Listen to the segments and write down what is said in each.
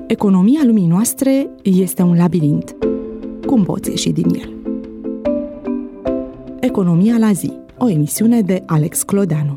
Economia lumii noastre este un labirint. Cum poți ieși din el? Economia la zi, o emisiune de Alex Clodeanu.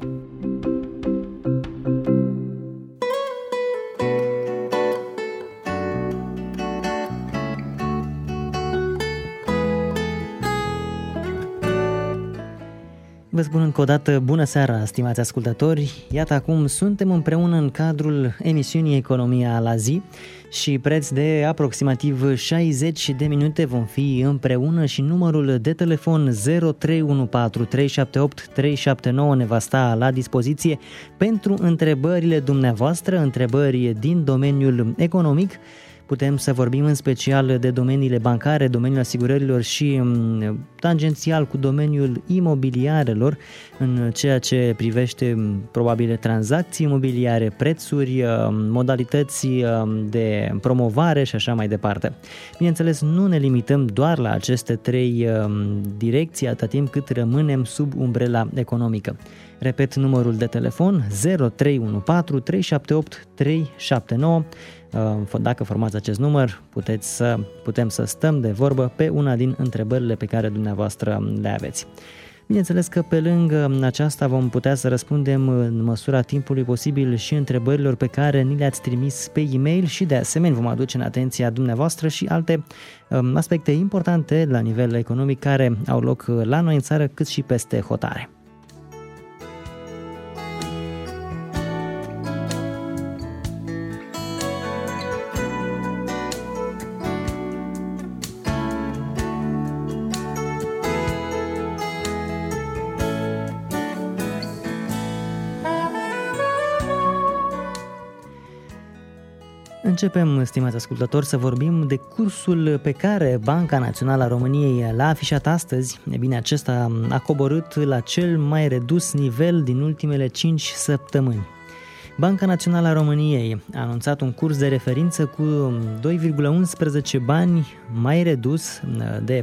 Vă spun încă o dată bună seara, stimați ascultători. Iată, acum suntem împreună în cadrul emisiunii Economia la zi și preț de aproximativ 60 de minute vom fi împreună și numărul de telefon 0314 378 379 ne va sta la dispoziție pentru întrebările dumneavoastră, întrebări din domeniul economic. Putem să vorbim în special de domeniile bancare, domeniul asigurărilor și tangențial cu domeniul imobiliarelor în ceea ce privește probabile tranzacții imobiliare, prețuri, modalități de promovare și așa mai departe. Bineînțeles, nu ne limităm doar la aceste trei direcții atâta timp cât rămânem sub umbrela economică. Repet numărul de telefon 0314 378 379. Dacă formați acest număr, putem să stăm de vorbă pe una din întrebările pe care dumneavoastră le aveți. Bineînțeles că pe lângă aceasta vom putea să răspundem în măsura timpului posibil și întrebărilor pe care ni le-ați trimis pe e-mail și de asemenea vom aduce în atenția dumneavoastră și alte aspecte importante la nivel economic care au loc la noi în țară cât și peste hotare. Începem, stimați ascultători, să vorbim de cursul pe care Banca Națională a României l-a afișat astăzi. E bine, acesta a coborât la cel mai redus nivel din ultimele 5 săptămâni. Banca Națională a României a anunțat un curs de referință cu 2,11 bani mai redus de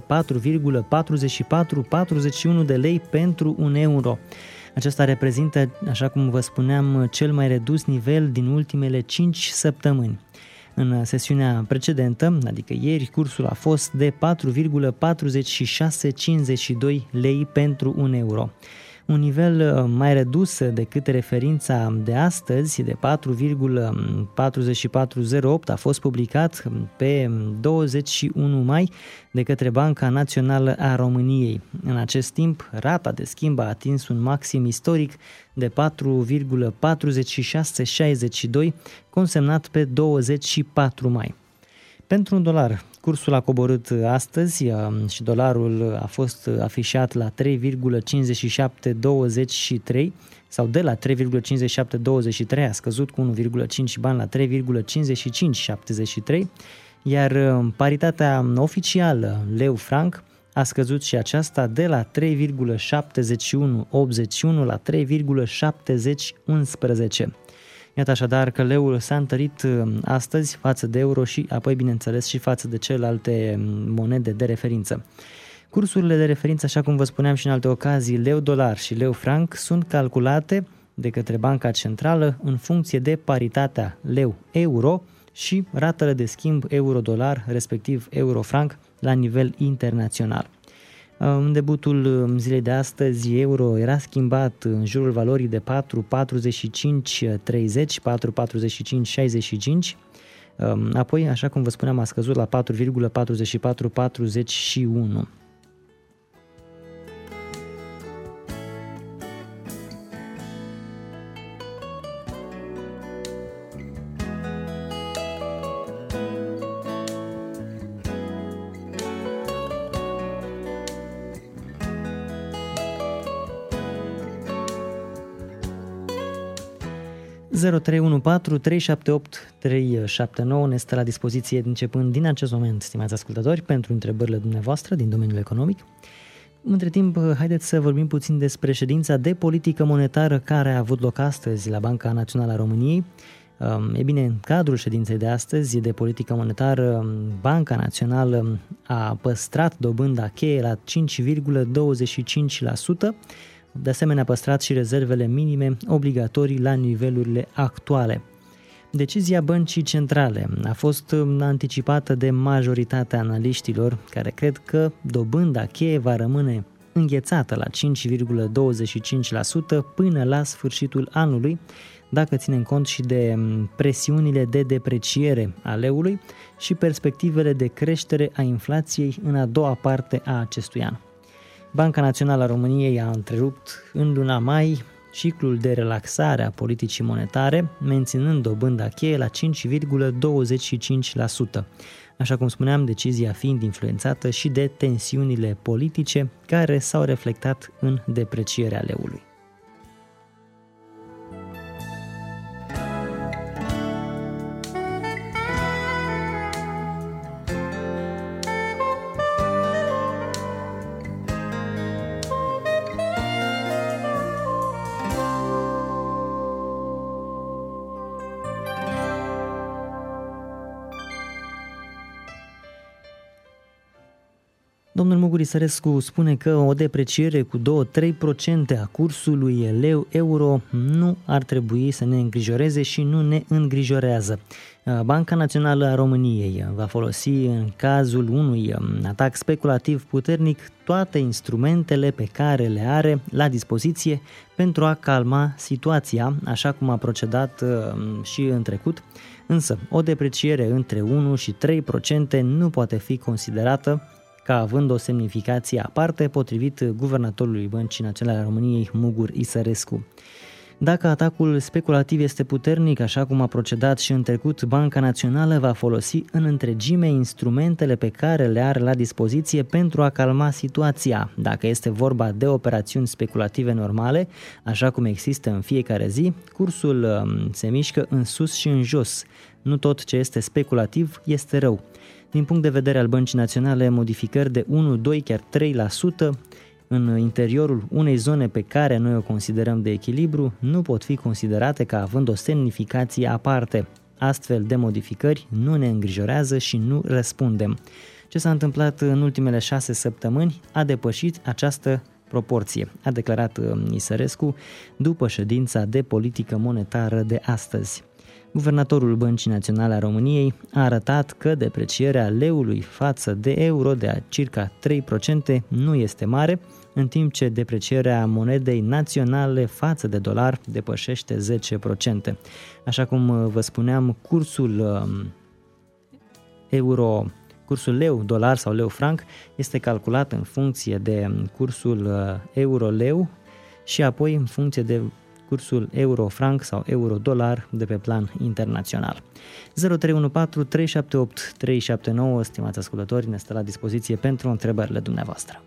4,4441 de lei pentru un euro. Acesta reprezintă, așa cum vă spuneam, cel mai redus nivel din ultimele 5 săptămâni. În sesiunea precedentă, adică ieri, cursul a fost de 4,4652 lei pentru un euro. Un nivel mai redus decât referința de astăzi, de 4,4408, a fost publicat pe 21 mai de către Banca Națională a României. În acest timp, rata de schimb a atins un maxim istoric de 4,4662, consemnat pe 24 mai. Pentru un dolar, cursul a coborât astăzi și dolarul a fost afișat la 3,5723 sau de la 3,5723 a scăzut cu 1,5 bani la 3,5573, iar paritatea oficială leu-franc a scăzut și aceasta de la 3,7181 la 3,7011. Iată așadar că leul s-a întărit astăzi față de euro și apoi, bineînțeles, și față de celelalte monede de referință. Cursurile de referință, așa cum vă spuneam și în alte ocazii, leu-dolar și leu-franc, sunt calculate de către Banca Centrală în funcție de paritatea leu-euro și ratele de schimb euro-dolar, respectiv euro-franc, la nivel internațional. În debutul zilei de astăzi, euro era schimbat în jurul valorii de 4,4530, 4,4565, apoi, așa cum vă spuneam, a scăzut la 4,4441. ...0314 378 379 ne stă la dispoziție începând din acest moment, stimați ascultători, pentru întrebările dumneavoastră din domeniul economic. Între timp, haideți să vorbim puțin despre ședința de politică monetară care a avut loc astăzi la Banca Națională a României. E bine, în cadrul ședinței de astăzi de politică monetară, Banca Națională a păstrat dobânda cheie la 5,25%, De asemenea, a păstrat și rezervele minime obligatorii la nivelurile actuale. Decizia Băncii Centrale a fost anticipată de majoritatea analiștilor, care cred că dobânda cheie va rămâne înghețată la 5,25% până la sfârșitul anului, dacă ținem cont și de presiunile de depreciere a leului și perspectivele de creștere a inflației în a doua parte a acestui an. Banca Națională a României a întrerupt în luna mai ciclul de relaxare a politicii monetare, menținând dobânda cheie la 5,25%. Așa cum spuneam, decizia fiind influențată și de tensiunile politice care s-au reflectat în deprecierea leului. Domnul Mugur Isărescu spune că o depreciere cu 2-3% a cursului leu-euro nu ar trebui să ne îngrijoreze și nu ne îngrijorează. Banca Națională a României va folosi în cazul unui atac speculativ puternic toate instrumentele pe care le are la dispoziție pentru a calma situația, așa cum a procedat și în trecut. Însă, o depreciere între 1 și 3% nu poate fi considerată ca având o semnificație aparte, potrivit guvernatorului Băncii Naționale a României, Mugur Isărescu. Dacă atacul speculativ este puternic, așa cum a procedat și în trecut, Banca Națională va folosi în întregime instrumentele pe care le are la dispoziție pentru a calma situația. Dacă este vorba de operațiuni speculative normale, așa cum există în fiecare zi, cursul se mișcă în sus și în jos. Nu tot ce este speculativ este rău. Din punct de vedere al Băncii Naționale, modificări de 1, 2, chiar 3% în interiorul unei zone pe care noi o considerăm de echilibru nu pot fi considerate ca având o semnificație aparte. Astfel de modificări nu ne îngrijorează și nu răspundem. Ce s-a întâmplat în ultimele 6 săptămâni a depășit această proporție, a declarat Isărescu după ședința de politică monetară de astăzi. Guvernatorul Băncii Naționale a României a arătat că deprecierea leului față de euro de a circa 3% nu este mare, în timp ce deprecierea monedei naționale față de dolar depășește 10%. Așa cum vă spuneam, cursul leu-dolar sau leu-franc este calculat în funcție de cursul euro-leu și apoi în funcție de cursul euro-franc sau euro-dolar de pe plan internațional. 0314 378 379, stimați ascultători, ne stă la dispoziție pentru întrebările dumneavoastră.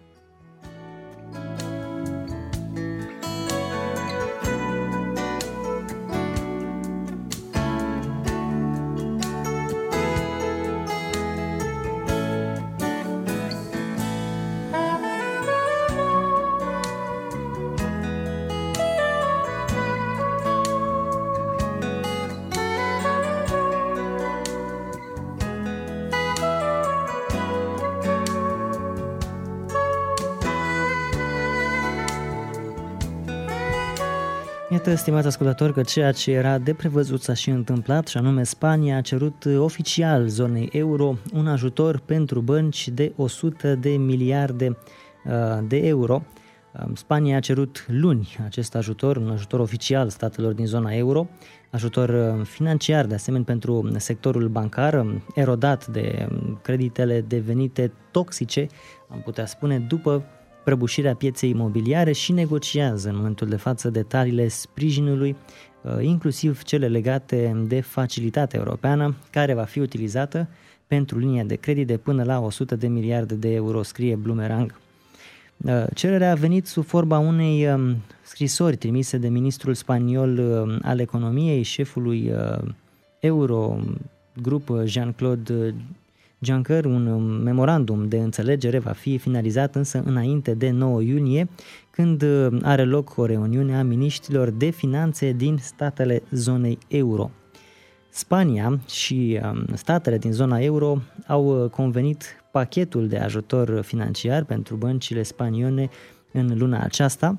Iată, stimați ascultători, că ceea ce era de prevăzut s-a și întâmplat, și anume Spania a cerut oficial zonei euro un ajutor pentru bănci de 100 de miliarde de euro. Spania a cerut luni acest ajutor, un ajutor oficial statelor din zona euro, ajutor financiar de asemenea pentru sectorul bancar, erodat de creditele devenite toxice, am putea spune, după prăbușirea pieței imobiliare, și negociază în momentul de față detaliile sprijinului, inclusiv cele legate de facilitatea europeană, care va fi utilizată pentru linia de credit de până la 100 de miliarde de euro, scrie Bloomerang. Cererea a venit sub forma unei scrisori trimise de ministrul spaniol al economiei, șefului Eurogrup Jean-Claude Juncker. Un memorandum de înțelegere va fi finalizat însă înainte de 9 iunie, când are loc o reuniune a miniștrilor de finanțe din statele zonei euro. Spania și statele din zona euro au convenit pachetul de ajutor financiar pentru băncile spaniole în luna aceasta.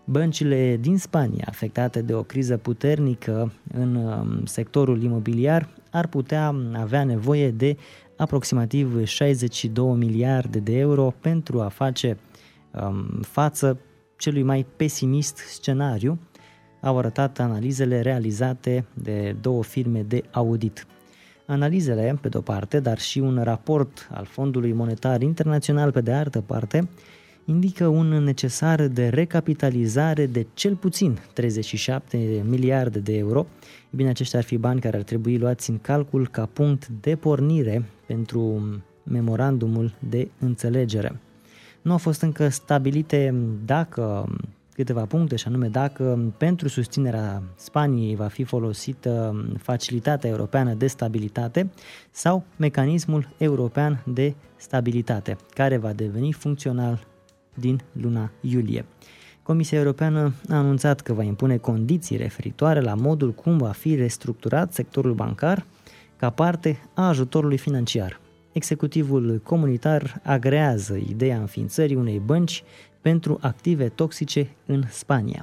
Băncile din Spania, afectate de o criză puternică în sectorul imobiliar, ar putea avea nevoie de aproximativ 62 miliarde de euro pentru a face față celui mai pesimist scenariu, au arătat analizele realizate de două firme de audit. Analizele, pe de-o parte, dar și un raport al Fondului Monetar Internațional, pe de altă parte, indică un necesar de recapitalizare de cel puțin 37 miliarde de euro. Bine, aceștia ar fi bani care ar trebui luați în calcul ca punct de pornire pentru memorandumul de înțelegere. Nu au fost încă stabilite câteva puncte, și anume dacă pentru susținerea Spaniei va fi folosită Facilitatea Europeană de Stabilitate sau Mecanismul European de Stabilitate, care va deveni funcțional din luna iulie. Comisia Europeană a anunțat că va impune condiții referitoare la modul cum va fi restructurat sectorul bancar ca parte a ajutorului financiar. Executivul comunitar agrează ideea înființării unei bănci pentru active toxice în Spania.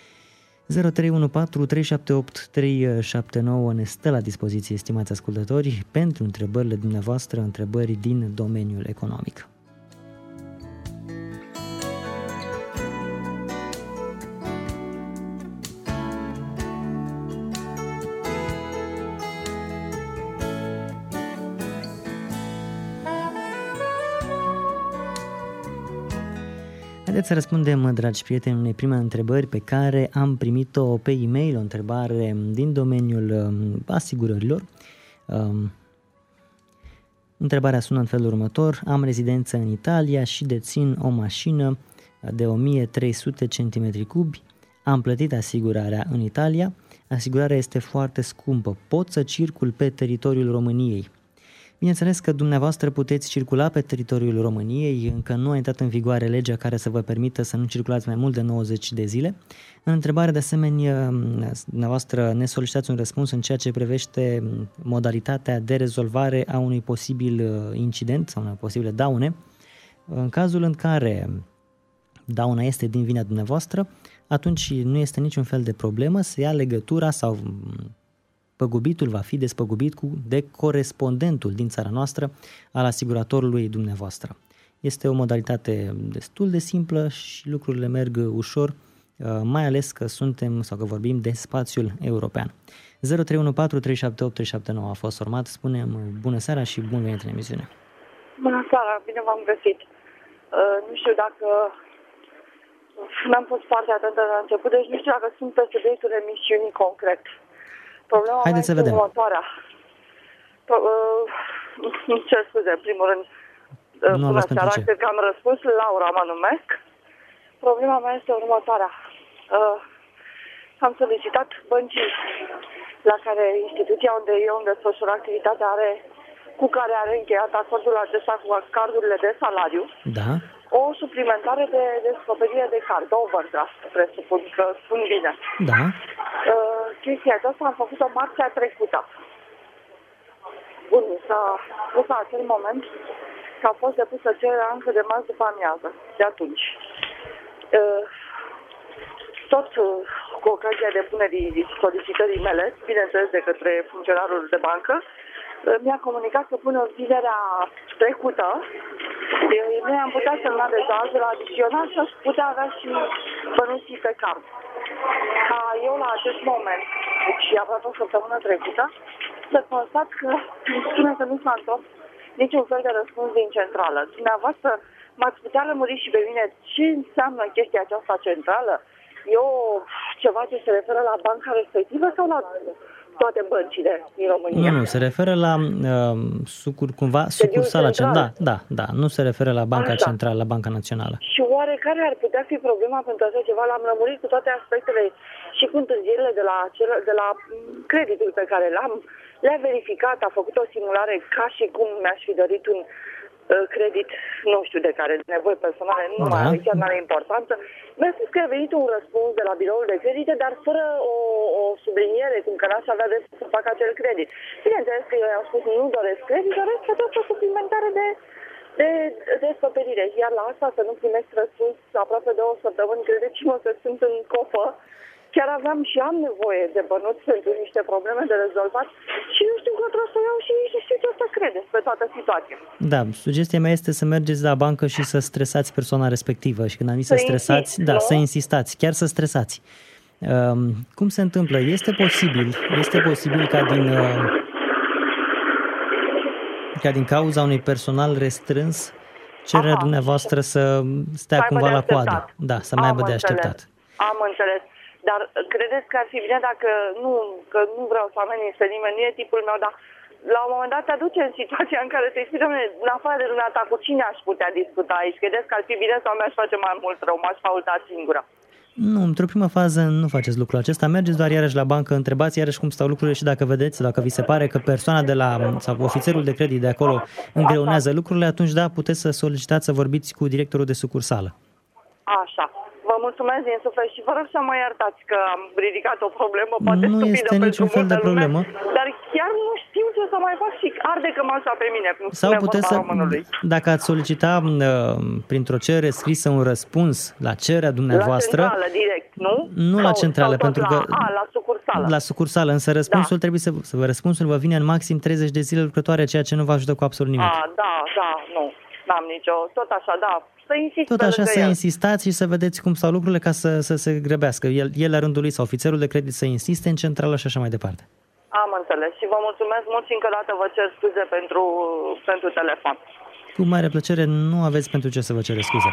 0314 378 379 ne stă la dispoziție, estimați ascultători, pentru întrebările dumneavoastră, întrebări din domeniul economic. Haideți să răspundem, dragi prieteni, unei prime întrebări pe care am primit-o pe e-mail, o întrebare din domeniul asigurărilor. Întrebarea sună în felul următor: am rezidență în Italia și dețin o mașină de 1300 cm3, am plătit asigurarea în Italia, asigurarea este foarte scumpă, pot să circul pe teritoriul României? Bineînțeles că dumneavoastră puteți circula pe teritoriul României, încă nu a intrat în vigoare legea care să vă permită să nu circulați mai mult de 90 de zile. În întrebare, de asemenea, dumneavoastră ne solicitați un răspuns în ceea ce privește modalitatea de rezolvare a unui posibil incident sau unei posibile daune. În cazul în care dauna este din vina dumneavoastră, atunci nu este niciun fel de problemă să ia legătura sau păgubitul va fi despăgubit de corespondentul din țara noastră al asiguratorului dumneavoastră. Este o modalitate destul de simplă și lucrurile merg ușor, mai ales că suntem sau că vorbim de spațiul european. 0314 378 379 a fost urmat. Spunem bună seara și bun venit în emisiune. Bună seara, bine v-am găsit. Nu știu dacă n-am fost foarte atentă la început, deci nu știu dacă sunt pe subiectul emisiunii concret. Problema Haideți mea să vedem. următoarea. Îmi cer scuze, în primul rând, bună seara, cred că am răspuns, Laura mă numesc. Problema mea este următoarea. Am solicitat băncii la care instituția unde eu îmi desfășur activitatea cu care are încheiat acordul acesta cu cardurile de salariu, da, o suplimentare de descoperire de card, overdraft, presupun că spun bine. Da. Chestia aceasta am făcut-o marțea trecută. Bun, s-a spus la acel moment că a fost depusă cererea încă de marți după amiază, de atunci. Tot cu ocazia depunerii solicitării mele, bineînțeles de către funcționarul de bancă, mi-a comunicat că până vinerea trecută noi am putea semna deja la adițional și aș putea avea și bănuții pe card. Ca eu la acest moment, și aproape o săptămână trecută, să constat că îmi spune că nu s-a întors niciun fel de răspuns din centrală. Dumneavoastră m-ați putea lămuri și pe mine ce înseamnă chestia aceasta centrală? E ceva ce se referă la banca respectivă sau la toate băncile din România? Nu, se referă la sucursala centrală. Da, nu se referă la Banca Centrală, la Banca Națională. Și oare care ar putea fi problema pentru așa ceva? L-am lămurit cu toate aspectele și cu întârzierile de la creditul pe care l-am. Le-a verificat, a făcut o simulare ca și cum mi-aș fi dorit un credit, nu știu de care, nevoi personale, nu mai are, chiar n-are importanță. Mi-a spus că a venit un răspuns de la biroul de credite, dar fără o subliniere, cum că n-aș avea de să fac acel credit. Bineînțeles că eu i-am spus, nu doresc credit, doresc această suplimentare de de descoperire. Iar la asta să nu primesc răspuns aproape de o săptămână, credeți-mă că sunt în cofă. Chiar aveam și am nevoie de bănuți pentru niște probleme de rezolvat și nu știu că trebuie să iau și nici nu știu ce să credeți pe toată situația. Da, sugestia mea este să mergeți la bancă și să stresați persoana respectivă și când am zis să stresați, insist, da, nu? să insistați, chiar să stresați. Cum se întâmplă? Este posibil ca din cauza unui personal restrâns cererea dumneavoastră să stea cumva la coadă. Da, să mai aibă de așteptat. Am înțeles. Dar credeți că ar fi bine dacă nu vreau să amenințe nimeni, nu e tipul meu, dar la un moment dat te aduce în situația în care te spui, dom'le, în afară de dumneata, cu cine aș putea discuta aici? Credeți că ar fi bine sau mi-aș face mai mult rău? M-aș faulta singura? Nu, într-o primă fază nu faceți lucrul acesta. Mergeți doar iarăși la bancă, întrebați iarăși cum stau lucrurile și dacă vedeți, dacă vi se pare că persoana de la, sau ofițerul de credit de acolo îngreunează lucrurile, atunci da, puteți să solicitați să vorbiți cu directorul de sucursală. Așa. Vă mulțumesc din suflet și vă rog să mă iertați că am ridicat o problemă, poate nu stupidă este niciun fel de problemă. Dar chiar nu știu ce să mai fac și arde că m-așa pe mine, cum sau spune puteți vorba românului. Dacă ați solicita printr-o cerere scrisă un răspuns la cererea dumneavoastră... La centrală, direct, nu? Nu la centrală, pentru că... la sucursală. La sucursală, însă răspunsul trebuie răspunsul vă vine în maxim 30 de zile lucrătoare, ceea ce nu vă ajută cu absolut nimic. Da, nu. N-am nicio... Tot așa, da. Să insist. Tot așa să insistați și să vedeți cum stau lucrurile ca să se grăbească. El la rândul lui sau ofițerul de credit să insiste în centrală și așa mai departe. Am înțeles și vă mulțumesc mult și încă o dată vă cer scuze pentru telefon. Cu mare plăcere, nu aveți pentru ce să vă cereți scuze.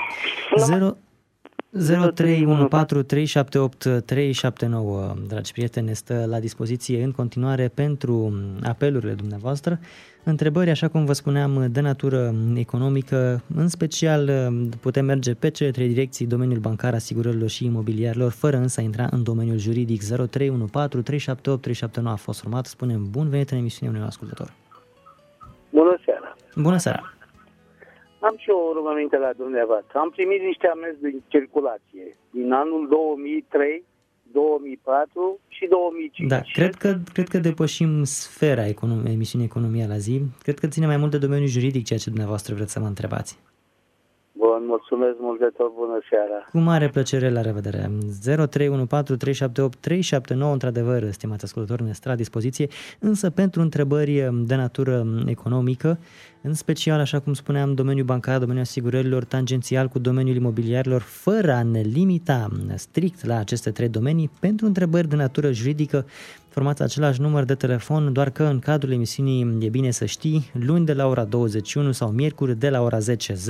0314378379, dragi prieteni, stă la dispoziție în continuare pentru apelurile dumneavoastră. Întrebări, așa cum vă spuneam, de natură economică, în special putem merge pe cele trei direcții, domeniul bancar, asigurărilor și imobiliarilor, fără însă a intra în domeniul juridic. 0314378379 a fost format. Spunem bun venit în emisiunea unui ascultător. Bună seara! Bună seara! Am și eu o rugăminte la dumneavoastră. Am primit niște amenzi de circulație din anul 2003, 2004 și 2005. Da, cred că depășim sfera emisiunii Economia la zi. Cred că ține mai mult de domeniul juridic ceea ce dumneavoastră vreți să mă întrebați. Bun, mulțumesc mult de tot, bună seara. Cu mare plăcere, la revedere. 0314378379, într-adevăr, stimați ascultători, ne stă la dispoziție, însă pentru întrebări de natură economică, în special, așa cum spuneam, domeniul bancar, domeniul asigurărilor, tangențial cu domeniul imobiliarilor, fără a ne limita strict la aceste trei domenii, pentru întrebări de natură juridică, formați același număr de telefon, doar că în cadrul emisiunii e bine să știi, luni de la ora 21 sau miercuri de la ora 10. 0314378379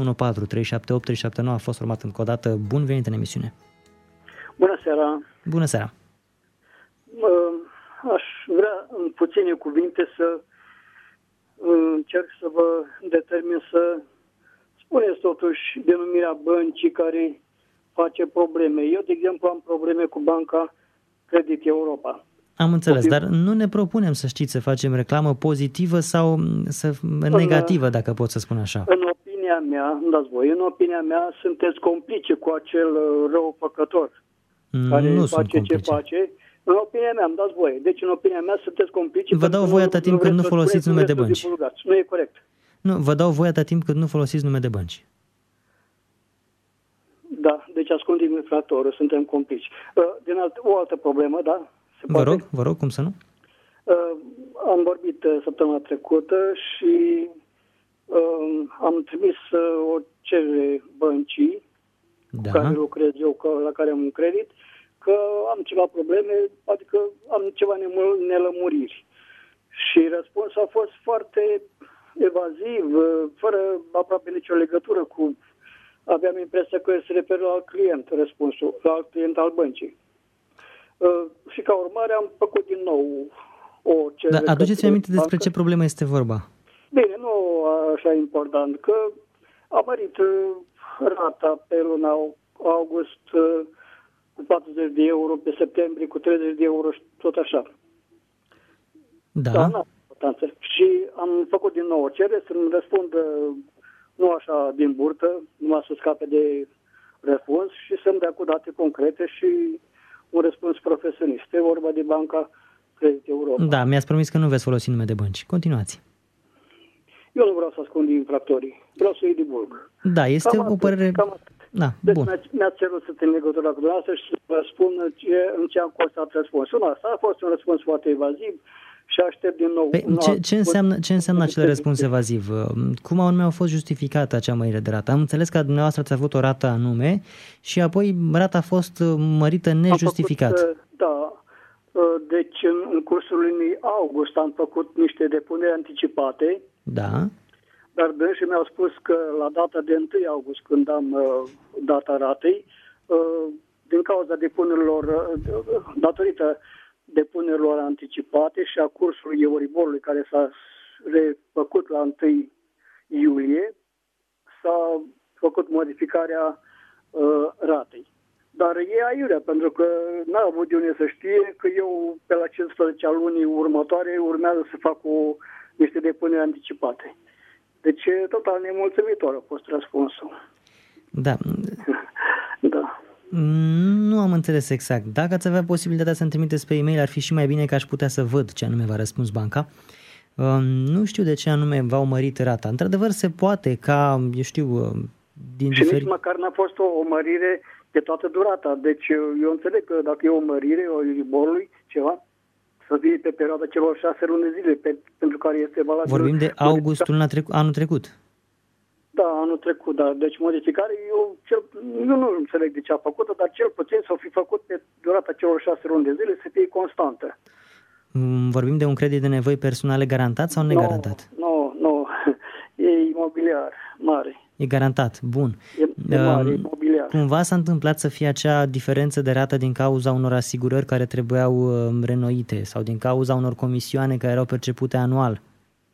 a fost format încă o dată. Bun venit în emisiune! Bună seara! Bună seara! Aș vrea în puține cuvinte să încerc să vă determin să spuneți totuși denumirea băncii care face probleme. Eu, de exemplu, am probleme cu banca Credit Europa. Am înțeles, dar nu ne propunem, să știți, să facem reclamă pozitivă sau negativă, dacă pot să spun așa. În opinia mea, îmi dați voi, în opinia mea sunteți complice cu acel răufăcător care nu face ce face. În opinia mea, îmi dați voie. Deci, în opinia mea, sunteți complici. Vă dau voie atât timp cât nu folosiți nume de bănci. Nu e corect. Nu, vă dau voie atât timp cât nu folosiți nume de bănci. Da, deci ascund infractorul, suntem complici. O altă problemă, da? Vă rog, cum să nu? Am vorbit săptămâna trecută și am trimis o cerere băncii cu care lucrez eu, la care am un credit, că am ceva probleme, adică am ceva nelămuriri. Și răspunsul a fost foarte evaziv, fără aproape nicio legătură cu... Aveam impresia că se referă la alt client, răspunsul, la alt client al băncii. Și ca urmare am făcut din nou o cerere. Dar aduceți-mi aminte despre ce problemă este vorba. Bine, nu așa important, că a mărit rata pe luna august cu 40 de euro, pe septembrie cu 30 de euro și tot așa. Da. Da, n-a importanță. Și am făcut din nou o cerere să-mi răspundă nu așa din burtă, numai să scape de răspuns și să-mi dea cu date concrete și un răspuns profesionist. E vorba de Banca Credit Europa. Da, mi-ați promis că nu veți folosi nume de bănci. Continuați. Eu nu vreau să ascund infractorii. Vreau să îi divulg. Da, este o părere... Da, deci bun. mi-ați cerut să țin legătura cu dumneavoastră și să vă spun în ce am constat răspunsul. Asta a fost un răspuns foarte evaziv și aștept din nou... Ce înseamnă acel răspuns evaziv? Cum anume au fost justificată acea mărire de rată? Am înțeles că dumneavoastră ați avut o rată anume și apoi rata a fost mărită nejustificat. Da. Deci în cursul lunii august am făcut niște depuneri anticipate. Da. Dar dânsii mi-au spus că la data de 1 august, când am data ratei, din cauza depunerilor, datorită depunerilor anticipate și a cursului Euriborului care s-a refăcut la 1 iulie, s-a făcut modificarea ratei. Dar e aiurea, pentru că n-a avut de unde să știe că eu pe la 15 a lunii următoare urmează să fac niște depuneri anticipate. Deci total nemulțumitor a fost răspunsul. Da. Da. Nu am înțeles exact. Dacă ați avea posibilitatea să-mi trimiteți pe e-mail, ar fi și mai bine că aș putea să văd ce anume v-a răspuns banca. Nu știu de ce anume v-au mărit rata. Într-adevăr se poate ca, eu știu, din și nici măcar n-a fost o mărire de toată durata. Deci eu înțeleg că dacă e o mărire, o Euriborului, ceva, să fie pe perioada celor 6 luni de zile, pentru care este valabil. Vorbim de augustul anul trecut. Da, anul trecut, da. Deci modificare, eu nu înțeleg de ce a făcut-o, dar cel puțin să o fi făcut pe durata celor 6 luni de zile să fie constantă. Vorbim de un credit de nevoi personale garantat sau negarantat? Nu. E imobiliar, mare. E garantat, bun. E mare, imobiliar. Cumva s-a întâmplat să fie acea diferență de rată din cauza unor asigurări care trebuiau renoite sau din cauza unor comisioane care erau percepute anual?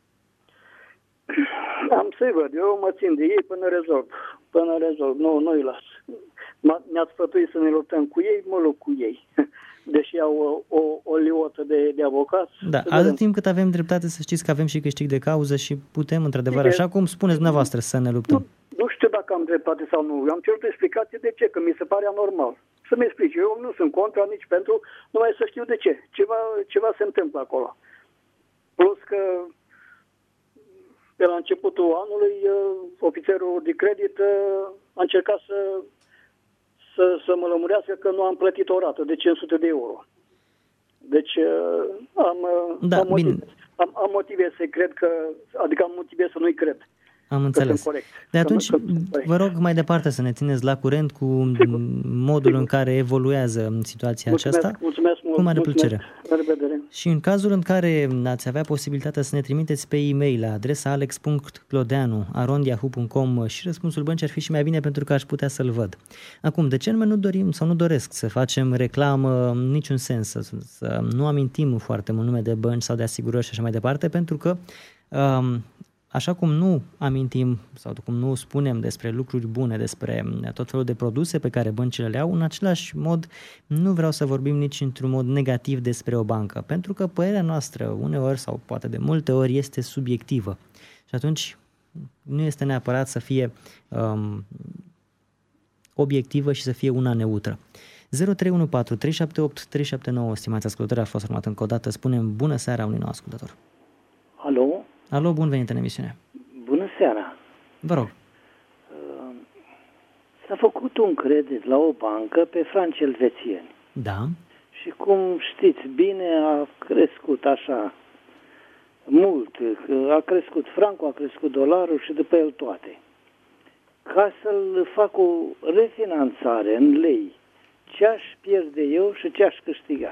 Am să-i văd. Eu mă țin de ei până rezolv. Nu-i las. Mi-ați sfătuit să ne luptăm cu ei, mă lupt cu ei. Deși au o liotă de avocați. Da, atât timp cât avem dreptate, să știți că avem și câștig de cauză și putem, într-adevăr, așa cum spuneți dumneavoastră, să ne luptăm. Nu știu dacă am dreptate sau nu. Eu am cerut explicație de ce, că mi se pare anormal. Să-mi explici. Eu nu sunt contra nici pentru, numai să știu de ce. Ceva se întâmplă acolo. Plus că pe la începutul anului, ofițerul de credit a încercat să mă lămurească că nu am plătit o rată de 500 de euro. Deci am motive să cred că, adică am motive să nu-i cred. Am înțeles. De atunci, vă rog mai departe să ne țineți la curent cu modul în care evoluează situația aceasta. Mulțumesc mult. Cu mare plăcere. La revedere. Și în cazul în care ați avea posibilitatea să ne trimiteți pe e-mail la adresa alex.clodeanu@yahoo.com și răspunsul băncii ar fi și mai bine pentru că aș putea să-l văd. Acum, de ce nu dorim sau nu doresc să facem reclamă în niciun sens, să nu amintim foarte mult nume de bănci sau de asigurări și așa mai departe, pentru că așa cum nu amintim sau cum nu spunem despre lucruri bune, despre tot felul de produse pe care băncile le au, în același mod nu vreau să vorbim nici într-un mod negativ despre o bancă, pentru că părerea noastră uneori sau poate de multe ori este subiectivă și atunci nu este neapărat să fie obiectivă și să fie una neutră. 0314 378 379, stimați ascultători, a fost urmat încă o dată. Spunem bună seara unui nou ascultător. Alo? Alo, bun venit în emisiune. Bună seara. Vă rog. S-a făcut un credit la o bancă pe franci elvețieni. Da. Și cum știți bine, a crescut așa mult. A crescut francul, a crescut dolarul și după el toate. Ca să-l fac o refinanțare în lei, ce aș pierde eu și ce aș câștiga?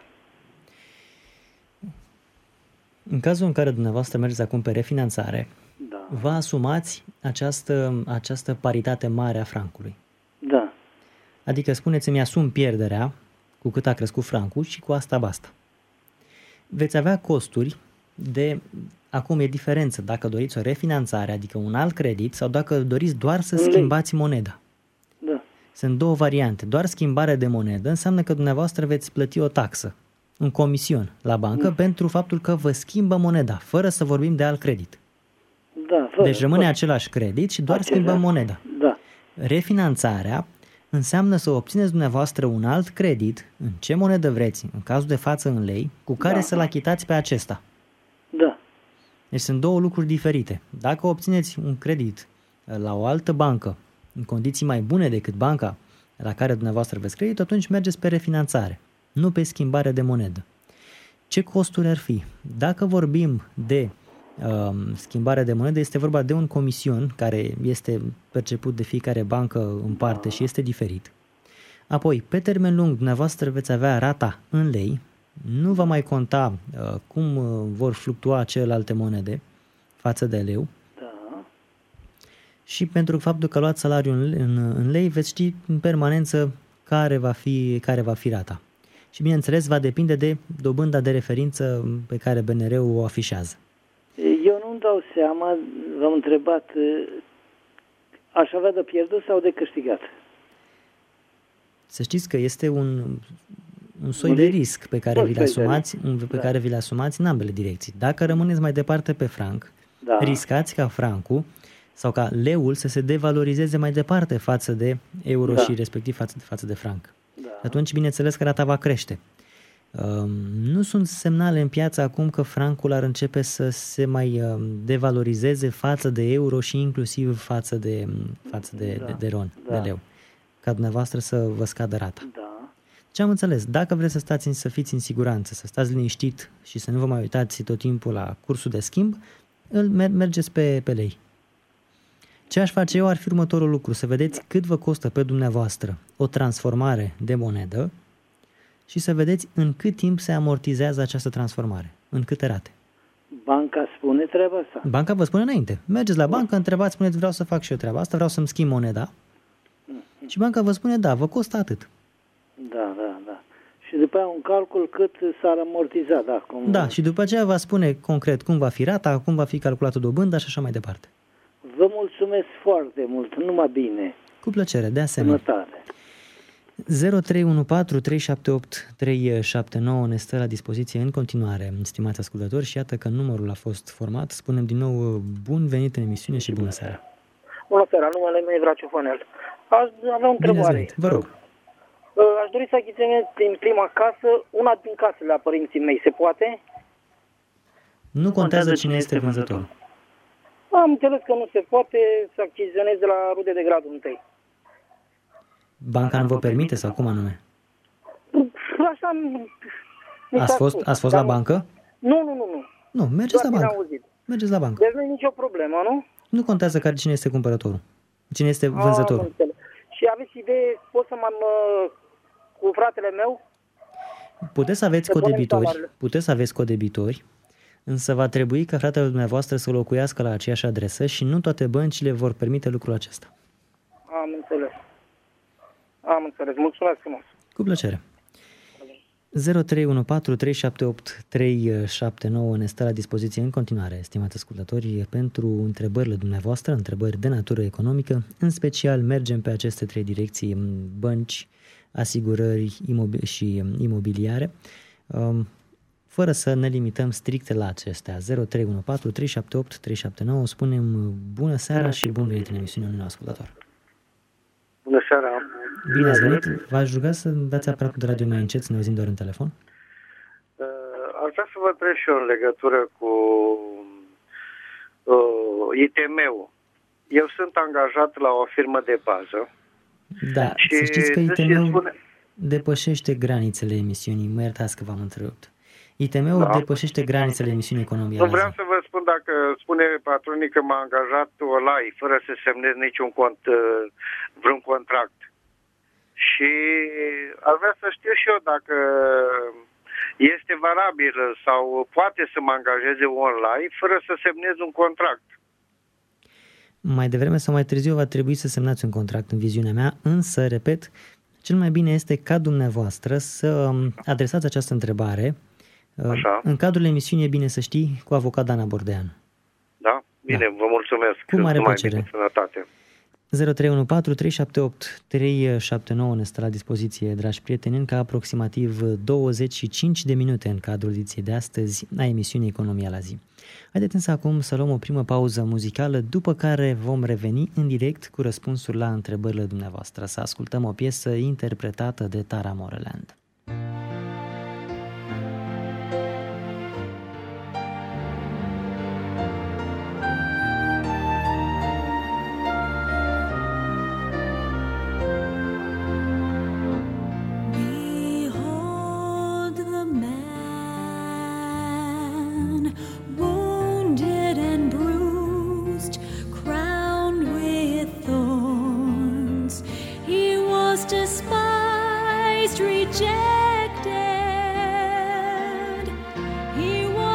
În cazul în care dumneavoastră mergeți acum pe refinanțare, da, vă asumați această paritate mare a francului. Da. Adică spuneți, îmi asum pierderea cu cât a crescut francul și cu asta basta. Veți avea costuri de, acum e diferență, dacă doriți o refinanțare, adică un alt credit, sau dacă doriți doar să schimbați moneda. Da. Sunt două variante. Doar schimbare de monedă înseamnă că dumneavoastră veți plăti o taxă, un comision la bancă pentru faptul că vă schimbă moneda, fără să vorbim de alt credit. Da, deci rămâne același credit și doar schimbăm moneda. Da. Refinanțarea înseamnă să obțineți dumneavoastră un alt credit, în ce monedă vreți, în cazul de față în lei, cu care să-l achitați pe acesta. Da. Deci sunt două lucruri diferite. Dacă obțineți un credit la o altă bancă, în condiții mai bune decât banca la care dumneavoastră veți credit, atunci mergeți pe refinanțare, nu pe schimbare de monedă. Ce costuri ar fi? Dacă vorbim de schimbare de monedă, este vorba de un comision care este perceput de fiecare bancă în parte și este diferit. Apoi, pe termen lung, dumneavoastră veți avea rata în lei, nu va mai conta cum vor fluctua celelalte monede față de leu. Da. Și pentru faptul că luați salariul în lei, veți ști în permanență care va fi rata. Și bineînțeles, va depinde de dobânda de referință pe care BNR-ul o afișează. Eu nu-mi dau seama, v-am întrebat, aș avea de pierdut sau de câștigat? Să știți că este un soi de risc pe care vi-l asumați în ambele direcții. Dacă rămâneți mai departe pe franc, riscați ca francul sau ca leul să se devalorizeze mai departe față de euro și respectiv față de franc. Da. Atunci, bineînțeles că rata va crește. Nu sunt semnale în piață acum că francul ar începe să se mai devalorizeze față de euro și inclusiv față de ron, de leu, ca dumneavoastră să vă scadă rata. Da. Ce am înțeles? Dacă vreți să fiți în siguranță, să stați liniștit și să nu vă mai uitați tot timpul la cursul de schimb, mergeți pe lei. Ce aș face eu ar fi următorul lucru, să vedeți cât vă costă pe dumneavoastră o transformare de monedă și să vedeți în cât timp se amortizează această transformare, în câte rate. Banca spune treaba asta? Banca vă spune înainte. Mergeți la bancă, întrebați, spuneți, vreau să fac și eu treaba asta, vreau să-mi schimb moneda. Și banca vă spune, da, vă costă atât. Da. Și după aia un calcul cât s-ar amortiza, da. Da, și după aceea va spune concret cum va fi rata, cum va fi calculată dobânda și așa mai departe. Vă mulțumesc foarte mult, numai bine. Cu plăcere, de asemenea. Sănătate. 0314378379 ne stă la dispoziție în continuare, stimați ascultători, și iată că numărul a fost format. Spunem din nou bun venit în emisiune și bună seara. Bună seara, numele meu e Vraciu Fănel. Aș avea o întrebare. Vă rog. Aș dori să achiziționez din prima casă una din casele a părinții mei. Se poate? Nu contează cine este vânzătorul. Am înțeles că nu se poate să achiziționez de la rude de gradul 1. Banca nu vă permite sau cum anume? Așa Ați fost la bancă? Nu. Nu, mergeți la bancă. Mergeți la bancă. Deci nu e nicio problemă, nu? Nu contează cine este cumpărătorul. Cine este vânzătorul. Și aveți idee, pot să cu fratele meu? Puteți să aveți codebitori, însă va trebui ca fratele dumneavoastră să locuiască la aceeași adresă și nu toate băncile vor permite lucrul acesta. Am înțeles. Mulțumesc frumos. Cu plăcere. 0314378379 ne stă la dispoziție în continuare, stimați ascultători, pentru întrebările dumneavoastră, întrebări de natură economică. În special mergem pe aceste trei direcții, bănci, asigurări și imobiliare, fără să ne limităm strict la acestea. 0314378379, spunem bună seara și bun venit în emisiunea unui ascultător. Bună seara! Bine ați venit! V-aș ruga să dați aparatul de radio mai încet, să ne auzim doar în telefon. Aș vrea să vă întreb și eu în legătură cu ITM-ul. Eu sunt angajat la o firmă de bază. Da, și să știți că ITM-ul depășește granițele emisiunii. Mă iertați că v-am întrerupt. ITM-ul depășește granițele emisiunii economiei. Nu vreau să vă spun dacă spune patronii că m-a angajat OLAI fără să semnez vreun contract. Și ar vrea să știu și eu dacă este valabil sau poate să mă angajeze OLAI fără să semnez un contract. Mai devreme sau mai târziu va trebui să semnați un contract în viziunea mea, însă, repet, cel mai bine este ca dumneavoastră să adresați această întrebare. Așa. În cadrul emisiunii e bine să știi cu avocat Dana Bordean. Da? Bine, vă mulțumesc. Cu mare plăcere. Bine, sănătate. 0314378379 ne stă la dispoziție, dragi prieteni, încă aproximativ 25 de minute în cadrul ediției de astăzi a emisiunii Economia la zi. Haideți însă acum să luăm o primă pauză muzicală, după care vom reveni în direct cu răspunsuri la întrebările dumneavoastră. Să ascultăm o piesă interpretată de Tara Moreland.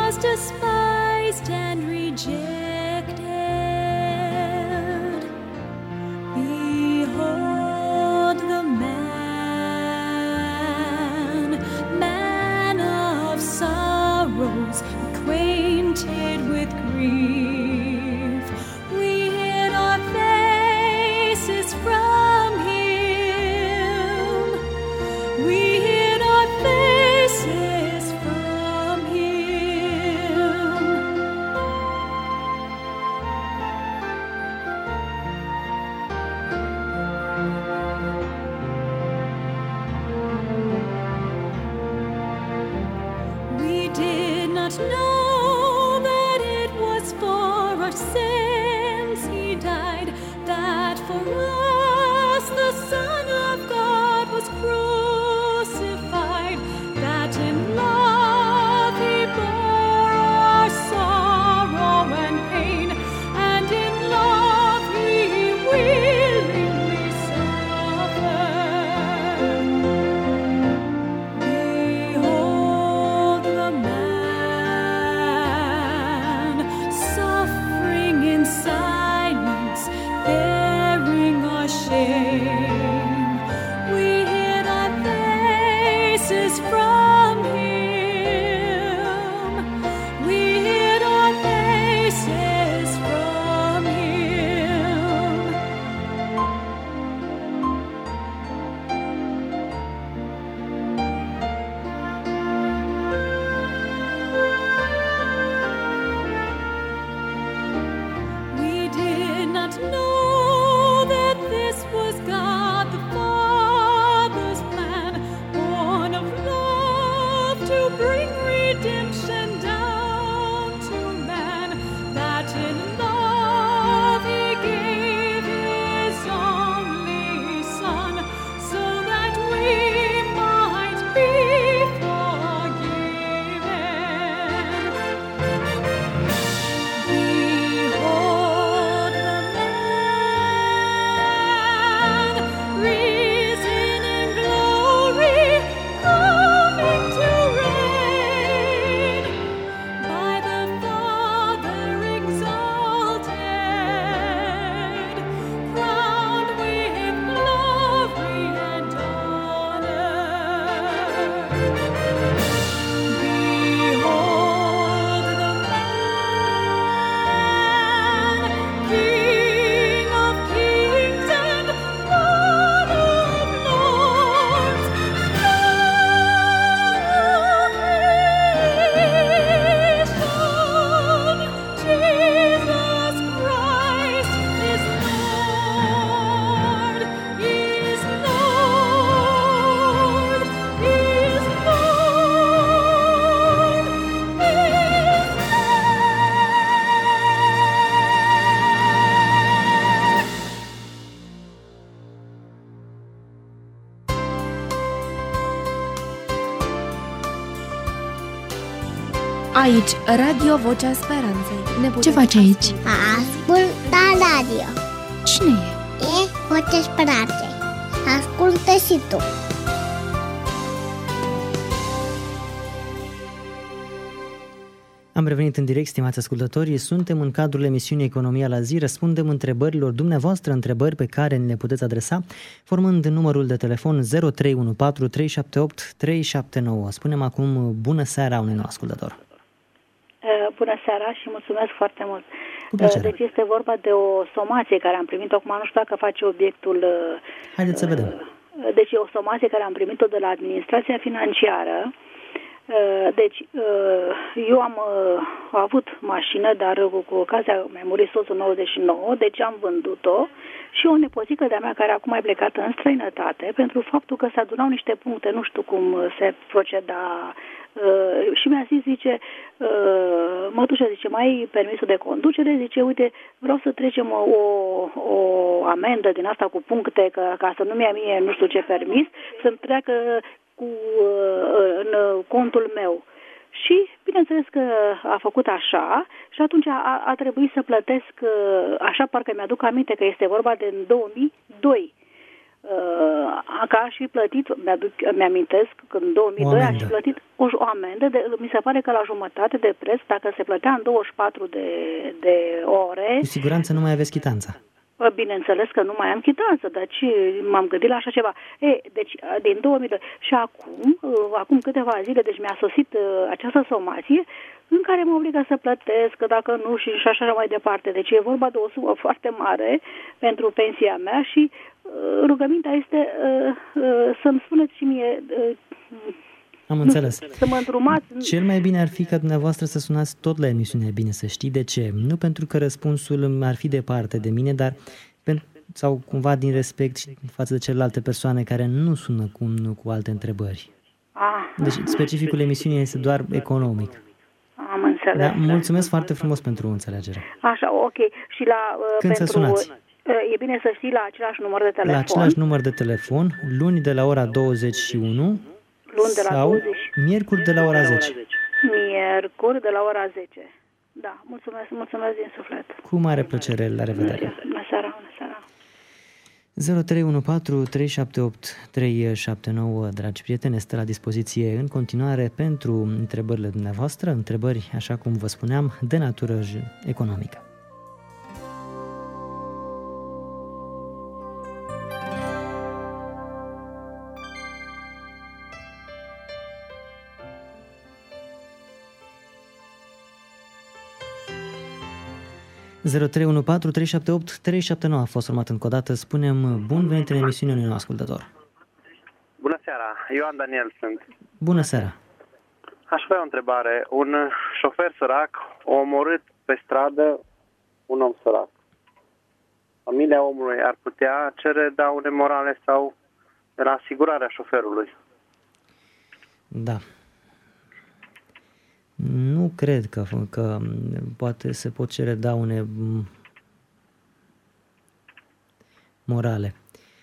was despised and rejected. Behold the man of sorrows, acquainted with grief. We hid our faces from him. We hid our faces from him. We did not know that it was for our sins he died, that for us the Son of God was crucified, that in love he bore our sorrow and pain, and in love he willingly suffered. Behold the man, suffering in silence, bearing our shame. We hid our faces from him. We hid our faces from him. We did not know that this was God the Father's plan, born of love to bring redemption down to man, that in love he gave his only Son, so that we might be forgiven. Behold the man, risen in glory, coming to reign, by the Father exalted, crowned with glory and honor. Behold the man, King of kings and Lord of lords, Lord of creation. Jesus Christ is Lord, is Lord, is Lord, Aici, Radio Vocea Speranței. Ce faci aici? Ascultă radio. Cine e? E Vocea Speranței. Ascultă și tu. Am revenit în direct, stimați ascultători. Suntem în cadrul emisiunii Economia la zi. Răspundem întrebărilor dumneavoastră, întrebări pe care ne le puteți adresa, formând numărul de telefon 0314 378 379. Spunem acum bună seara unui nou ascultător. Bună seara și mulțumesc foarte mult. Cu plăcere. Deci este vorba de o somație care am primit-o, acum nu știu dacă face obiectul... Haideți să vedem. Deci e o somație care am primit-o de la administrația financiară. Deci eu am avut mașină, dar cu ocazia mi-a murit soțul 99, deci am vândut-o, și o nepoțică de-a mea care acum e plecată în străinătate pentru faptul că se adunau niște puncte, nu știu cum se proceda. Și mi-a zis, zice, mătușă, zice, mai ai permisul de conducere? Zice, uite, vreau să trecem o amendă din asta cu puncte, ca să nu-mi ia mie nu știu ce permis, să-mi treacă în contul meu. Și bineînțeles că a făcut așa și atunci a trebuit să plătesc, așa parcă mi-aduc aminte că este vorba de în 2002. că aș fi plătit, mi-amintesc că în 2002 aș fi plătit o amendă, mi se pare că la jumătate de preț, dacă se plătea în 24 de ore... Cu siguranță nu mai aveți chitanța. Bineînțeles că nu mai am chitanță, dar m-am gândit la așa ceva. Deci, din 2002 și acum câteva zile, deci mi-a sosit această somație în care mă obligă să plătesc, dacă nu și așa mai departe. Deci e vorba de o sumă foarte mare pentru pensia mea și rugămintea este să-mi spuneți și mie... Am înțeles. Să mă îndrumați. Cel mai bine ar fi ca dumneavoastră să sunați tot la emisiune, bine să știi de ce. Nu pentru că răspunsul ar fi departe de mine, dar sau cumva din respect față de celelalte persoane care nu sună cu alte întrebări. Deci specificul emisiunii este doar economic. Am înțeles. Da, mulțumesc foarte frumos pentru înțelegere. Așa, ok. Și când să sunați? E bine să știi la același număr de telefon. La același număr de telefon, luni de la ora 21 sau miercuri de la ora 10. Miercuri de la ora 10. Da, mulțumesc din suflet. Cu mare plăcere, la revedere. Bună seara. 0314 378 379, dragi prieteni, este la dispoziție în continuare pentru întrebările dumneavoastră, întrebări, așa cum vă spuneam, de natură economică. ...0314 378 379 a fost urmat încă o dată. Spunem bun venit în emisiunea unui ascultător. Bună seara, Ioan Daniel sunt. Bună seara. Aș avea o întrebare. Un șofer sărac a omorât pe stradă un om sărac. Familia omului ar putea cere daune morale sau de la asigurarea șoferului? Da. Nu cred că poate se pot cere daune morale.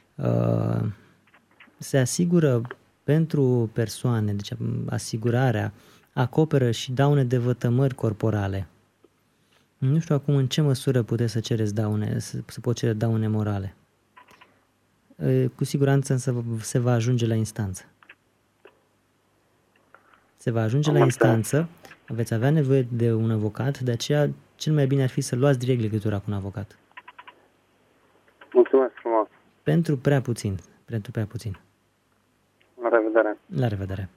Se asigură pentru persoane, deci asigurarea acoperă și daune de vătămări corporale. Nu știu acum în ce măsură puteți să cereți daune, se pot cere daune morale. Cu siguranță însă se va ajunge la instanță. Se va ajunge la instanță, veți avea nevoie de un avocat, de aceea cel mai bine ar fi să luați direct legătura cu un avocat. Mulțumesc frumos. Pentru prea puțin. La revedere. La revedere.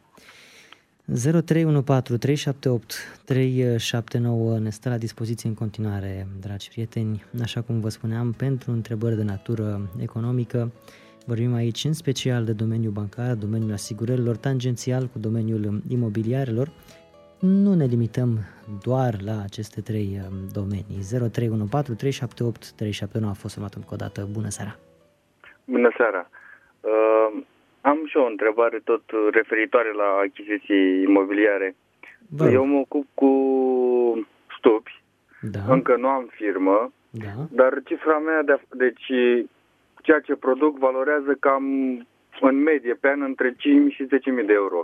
0314 378 379 ne stă la dispoziție în continuare, dragi prieteni. Așa cum vă spuneam, pentru întrebări de natură economică, vorbim aici în special de domeniul bancar, domeniul asigurărilor, tangențial cu domeniul imobiliarelor. Nu ne limităm doar la aceste trei domenii. 0314 378 379 a fost urmat încă o dată. Bună seara! Bună seara! Am și o întrebare tot referitoare la achiziții imobiliare. Eu mă ocup cu stupi, încă nu am firmă, dar cifra mea, deci ceea ce produc valorează cam în medie pe an între 5.000 și 10.000 de euro.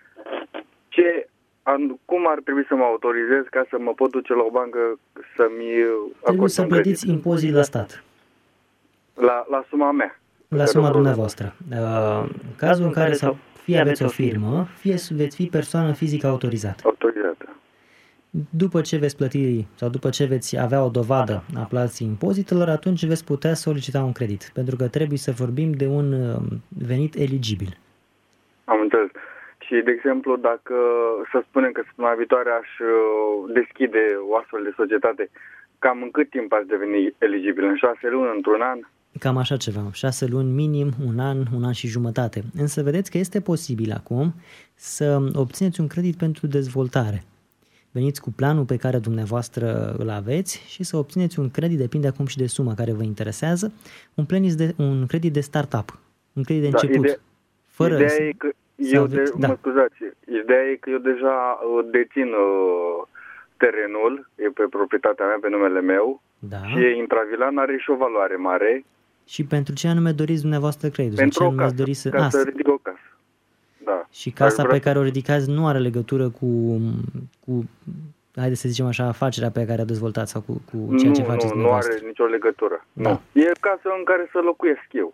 Cum ar trebui să mă autorizez ca să mă pot duce la o bancă să-mi trebuie să plătiți impozit la stat. La suma mea. La suma dumneavoastră. Cazul în care fie aveți o firmă, fie veți fi persoană fizică autorizată. După ce veți plăti sau după ce veți avea o dovadă a plății impozitelor, atunci veți putea solicita un credit, pentru că trebuie să vorbim de un venit eligibil. Am înțeles. Și, de exemplu, dacă să spunem că săptămâna viitoare aș deschide o astfel de societate, cam în cât timp aș deveni eligibil? În 6 luni, într-un an? Cam așa ceva, 6 luni minim, un an și jumătate. Însă vedeți că este posibil acum să obțineți un credit pentru dezvoltare. Veniți cu planul pe care dumneavoastră îl aveți și să obțineți un credit, depinde acum și de suma care vă interesează, un credit de start-up, un credit de început. Ideea e că ideea e că eu deja dețin terenul, e pe proprietatea mea, pe numele meu, și e intravilan, are și o valoare mare. Și pentru ce anume doriți dumneavoastră creditul? Pentru o casă, ca să ridic o casă. Da. Și casa pe care o ridicați nu are legătură cu haideți să zicem așa, afacerea pe care o dezvoltați sau cu ceea ce faceți dumneavoastră? Nu are nicio legătură. Da. Nu. E casa în care să locuiesc eu.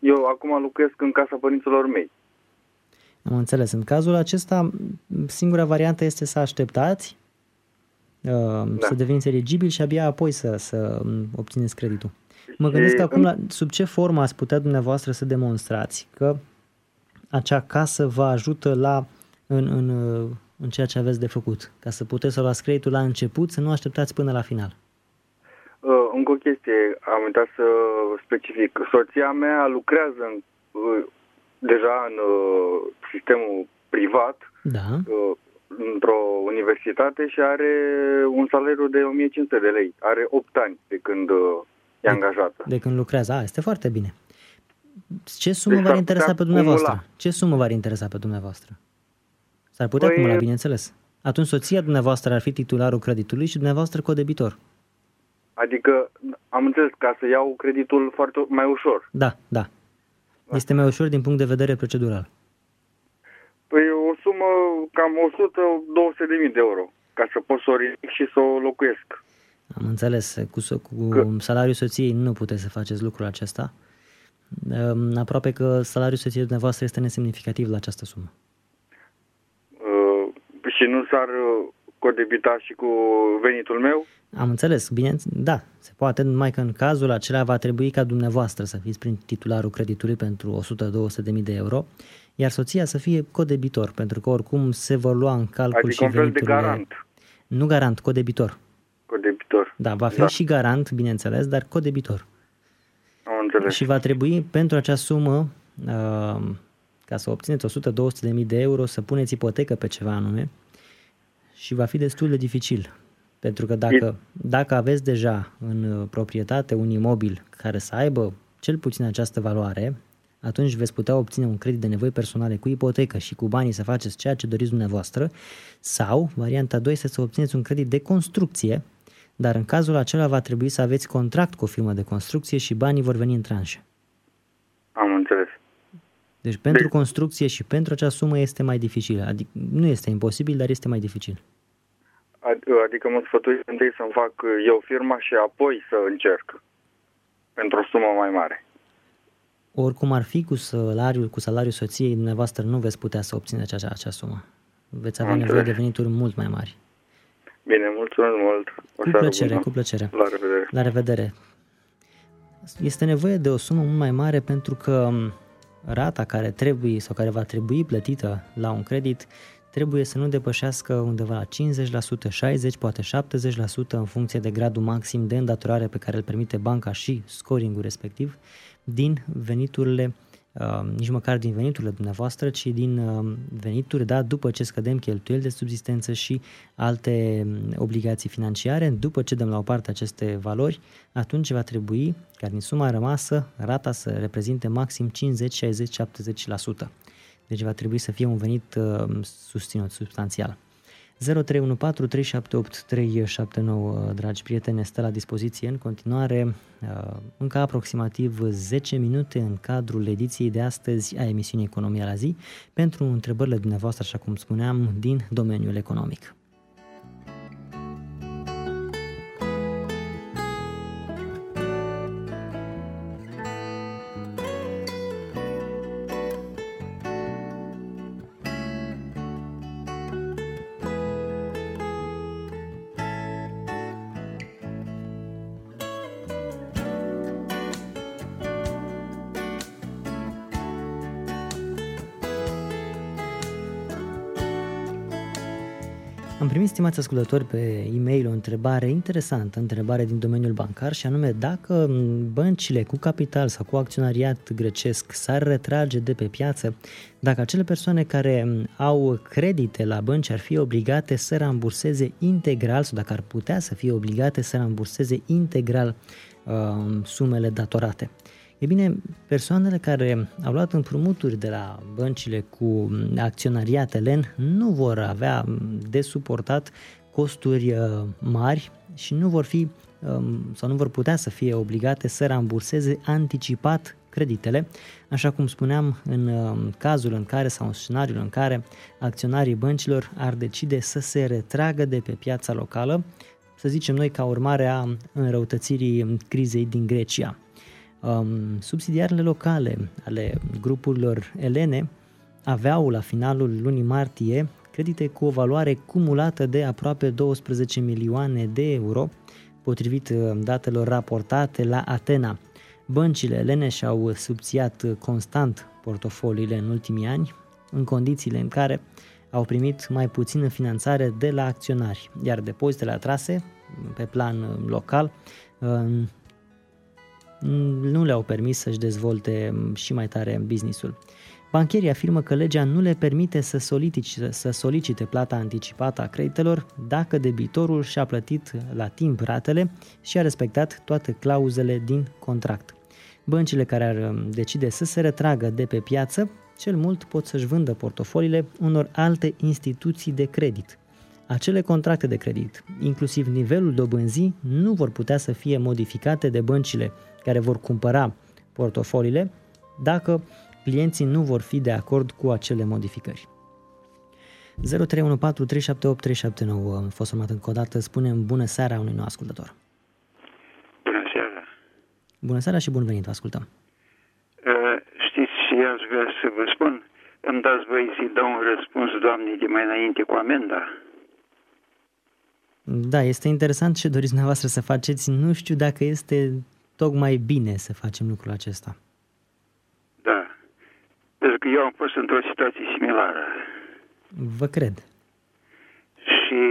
eu acum locuiesc în casa părinților mei. Am înțeles. În cazul acesta, singura variantă este să așteptați să deveniți eligibil și abia apoi să obțineți creditul. Mă gândesc acum sub ce formă ați putea dumneavoastră să demonstrați că acea casă vă ajută în ceea ce aveți de făcut, ca să puteți să luați creditul la început, să nu așteptați până la final. Încă o chestie, am uitat să specific. Soția mea lucrează deja în sistemul privat, într-o universitate și are un salariu de 1500 de lei. Are 8 ani de când e angajată. De când lucrează. Este foarte bine. Ce sumă v-ar interesa pe dumneavoastră? Ce sumă v-ar interesa pe dumneavoastră? S-ar putea acumula, bineînțeles. Atunci soția dumneavoastră ar fi titularul creditului și dumneavoastră codebitor. Adică, am înțeles, ca să iau creditul foarte mai ușor. Da. Este mai ușor din punct de vedere procedural. Păi o sumă cam 100-200.000 de euro, ca să pot să o ridic și să o locuiesc. Am înțeles. Cu salariul soției nu puteți să faceți lucrul acesta. Aproape că salariul soției dumneavoastră este nesemnificativ la această sumă. Și nu s-ar codebita și cu venitul meu? Am înțeles, bine, da, se poate, numai că în cazul acela va trebui ca dumneavoastră să fiți prin titularul creditului pentru 100-200.000 de euro, iar soția să fie codebitor, pentru că oricum se vor lua în calcul adică și veniturile... Adică un fel de garant. Nu garant, codebitor. Codebitor. Da, va fi și garant, bineînțeles, dar codebitor. Am înțeles. Și va trebui pentru acea sumă, ca să obțineți 100-200.000 de euro, să puneți ipotecă pe ceva anume și va fi destul de dificil. Pentru că dacă aveți deja în proprietate un imobil care să aibă cel puțin această valoare, atunci veți putea obține un credit de nevoi personale cu ipotecă și cu banii să faceți ceea ce doriți dumneavoastră, sau, varianta 2, să obțineți un credit de construcție, dar în cazul acela va trebui să aveți contract cu o firmă de construcție și banii vor veni în tranșe. Am înțeles. Deci pentru construcție și pentru acea sumă este mai dificil. Adică nu este imposibil, dar este mai dificil. Adică mă sfătuiți întâi să-mi fac eu firma și apoi să încerc pentru o sumă mai mare. Oricum ar fi cu salariul soției dumneavoastră, nu veți putea să obțineți acea sumă. Veți avea nevoie de venituri mult mai mari. Bine, mulțumesc mult. Cu plăcere. La revedere. La revedere. Este nevoie de o sumă mult mai mare pentru că rata care trebuie sau care va trebui plătită la un credit trebuie să nu depășească undeva la 50%, 60%, poate 70% în funcție de gradul maxim de îndatorare pe care îl permite banca și scoring-ul respectiv din veniturile, nici măcar din veniturile dumneavoastră, ci din venituri, după ce scădem cheltuieli de subzistență și alte obligații financiare. După ce dăm la o parte aceste valori, atunci va trebui ca din suma rămasă rata să reprezinte maxim 50, 60, 70%. Deci va trebui să fie un venit susținut, substanțial. 0314 378 379, dragi prieteni, stă la dispoziție în continuare încă aproximativ 10 minute în cadrul ediției de astăzi a emisiunii Economia la zi pentru întrebările dumneavoastră, așa cum spuneam, din domeniul economic. Am primit, stimați ascultători, pe e-mail o întrebare interesantă, întrebare din domeniul bancar, și anume dacă băncile cu capital sau cu acționariat grecesc s-ar retrage de pe piață, dacă acele persoane care au credite la bănci ar fi obligate să ramburseze integral, sau dacă ar putea să fie obligate să ramburseze integral sumele datorate. E bine, persoanele care au luat împrumuturi de la băncile cu acționariat elen nu vor avea de suportat costuri mari și nu vor fi sau nu vor putea să fie obligate să ramburseze anticipat creditele, așa cum spuneam, în cazul în care sau în scenariul în care acționarii băncilor ar decide să se retragă de pe piața locală, să zicem noi ca urmare a înrăutățirii crizei din Grecia. Subsidiarele locale ale grupurilor elene aveau la finalul lunii martie credite cu o valoare cumulată de aproape 12 milioane de euro, potrivit datelor raportate la Atena. Băncile elene și-au subțiat constant portofoliile în ultimii ani, în condițiile în care au primit mai puțină finanțare de la acționari, iar depozitele atrase pe plan local nu le-au permis să-și dezvolte și mai tare business-ul. Bancherii afirmă că legea nu le permite să solicite plata anticipată a creditelor dacă debitorul și-a plătit la timp ratele și a respectat toate clauzele din contract. Băncile care ar decide să se retragă de pe piață, cel mult pot să-și vândă portofoliile unor alte instituții de credit. Acele contracte de credit, inclusiv nivelul dobânzii, nu vor putea să fie modificate de băncile care vor cumpăra portofoliile dacă clienții nu vor fi de acord cu acele modificări. 0314 378 379 am fost urmat încă o dată. Spunem bună seara unui nou ascultător. Bună seara. Bună seara și bun venit, vă ascultăm. Știți, aș vrea să vă spun, îmi dați voi să-i dau un răspuns doamnei de mai înainte cu amenda? Da, este interesant ce doriți dumneavoastră să faceți. Nu știu dacă este tocmai bine să facem lucrul acesta. Da, pentru că eu am fost într-o situație similară. Vă cred. Și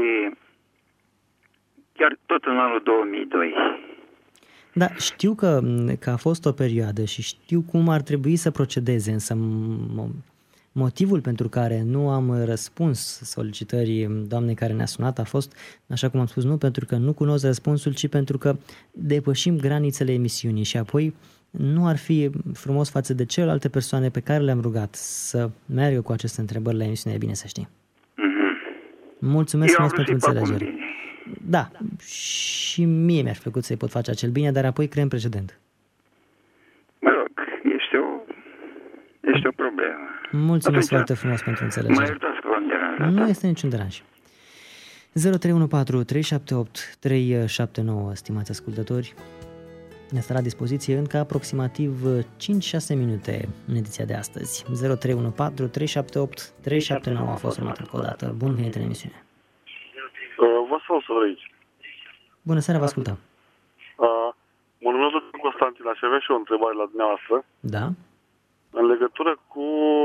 chiar tot în anul 2002. Da, știu că a fost o perioadă și știu cum ar trebui să procedeze, însă motivul pentru care nu am răspuns solicitării doamnei care ne-a sunat a fost, așa cum am spus, nu pentru că nu cunosc răspunsul, ci pentru că depășim granițele emisiunii și apoi nu ar fi frumos față de celelalte persoane pe care le-am rugat să meargă cu aceste întrebări la emisiune, e bine să știi. Mulțumesc frumos pentru înțelegere. Da, și mie mi-ar fi plăcut să-i pot face acel bine, dar apoi creăm precedent. Mă rog, este o problemă. Mulțumesc foarte frumos pentru înțelegere. Mă iertați că v-am deranjat. Nu este niciun deranj. 0314 378 379, stimați ascultători, ne stă la dispoziție încă aproximativ 5-6 minute în ediția de astăzi. 0314 378 379 a fost urmat încă o dată. Bun venit în emisiune. Vă salut aici. Bună seara, vă ascultăm. Mă numesc Dr. Constantin, aș avea și o întrebare la dumneavoastră. Da. În legătură cu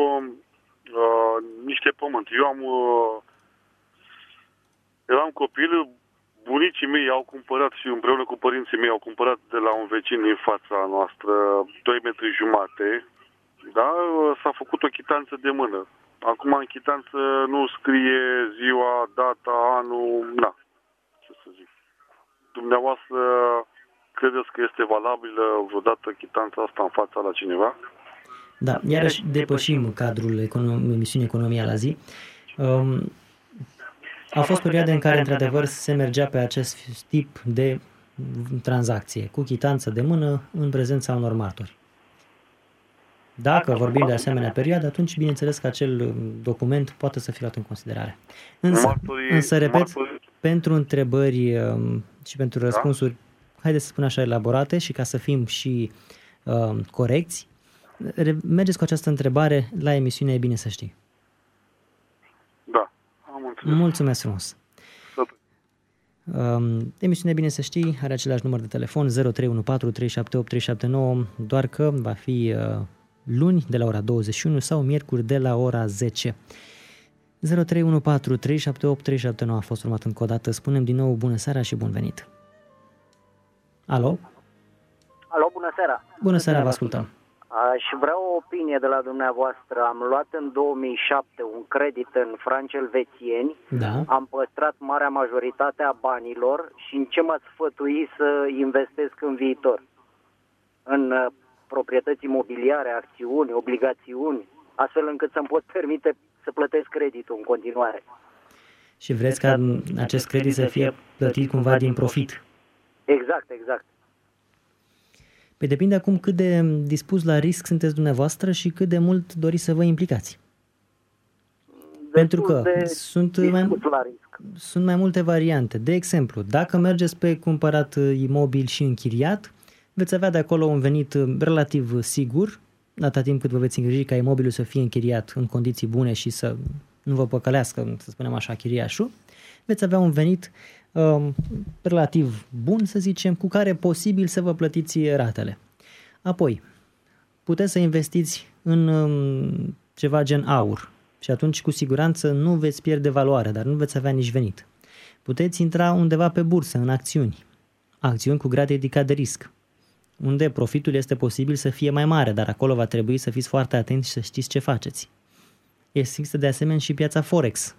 niște pământ. Eu eram copil, bunicii mei au cumpărat și împreună cu părinții mei au cumpărat de la un vecin din fața noastră 2,5 metri, dar s-a făcut o chitanță de mână. Acum în chitanță nu scrie ziua, data, anul, ce să zic. Dumneavoastră credeți că este valabilă vreodată chitanța asta în fața la cineva? Da, iarăși depășim cadrul emisiunii Economia la zi. A fost perioade în care, într-adevăr, se mergea pe acest tip de tranzacție, cu chitanță de mână, în prezența unor martori. Dacă vorbim de asemenea perioadă, atunci, bineînțeles că acel document poate să fie luat în considerare. Însă repet, pentru întrebări și pentru răspunsuri, haideți să spun așa, elaborate și ca să fim și corecți, mergeți cu această întrebare la emisiune, e bine să știi. Da, am înțeles. Mulțumesc frumos. Emisiunea Bine să știi are același număr de telefon 0314 378 379, doar că va fi luni de la ora 21 sau miercuri de la ora 10. 0314 378 379 a fost urmat încă o dată. Spunem din nou bună seara și bun venit. Alo? Alo, bună seara. Bună seara, vă ascultăm. Și vreau o opinie de la dumneavoastră. Am luat în 2007 un credit în franci elvețieni, am păstrat marea majoritate a banilor și în ce m-ați sfătui să investesc în viitor? În proprietăți imobiliare, acțiuni, obligațiuni, astfel încât să-mi pot permite să plătesc creditul în continuare. Și vreți ca acest credit să fie plătit cumva din profit? Exact, exact. Păi depinde acum cât de dispus la risc sunteți dumneavoastră și cât de mult doriți să vă implicați. Pentru că sunt mai multe variante. De exemplu, dacă mergeți pe cumpărat imobil și închiriat, veți avea de acolo un venit relativ sigur, atâta timp cât vă veți îngriji ca imobilul să fie închiriat în condiții bune și să nu vă păcălească, să spunem așa, chiriașul, veți avea un venit relativ bun, să zicem, cu care posibil să vă plătiți ratele. Apoi, puteți să investiți în ceva gen aur și atunci cu siguranță nu veți pierde valoare, dar nu veți avea nici venit. Puteți intra undeva pe bursă, în acțiuni cu grad ridicat de risc, unde profitul este posibil să fie mai mare, dar acolo va trebui să fiți foarte atenți și să știți ce faceți. Există de asemenea și piața Forex.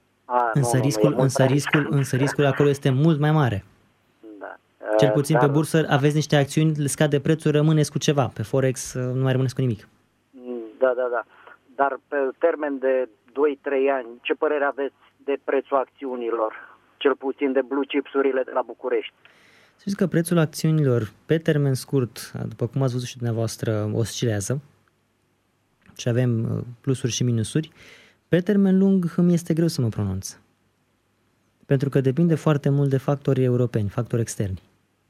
Însă riscul acolo este mult mai mare. Da. Cel puțin pe bursă aveți niște acțiuni, le scade prețul, rămâneți cu ceva. Pe Forex nu mai rămâneți cu nimic. Da. Dar pe termen de 2-3 ani, ce părere aveți de prețul acțiunilor? Cel puțin de blue chips-urile de la București. Să știți că prețul acțiunilor pe termen scurt, după cum ați văzut și dumneavoastră, oscilează și avem plusuri și minusuri. Pe termen lung îmi este greu să mă pronunț. Pentru că depinde foarte mult de factori europeni, factori externi.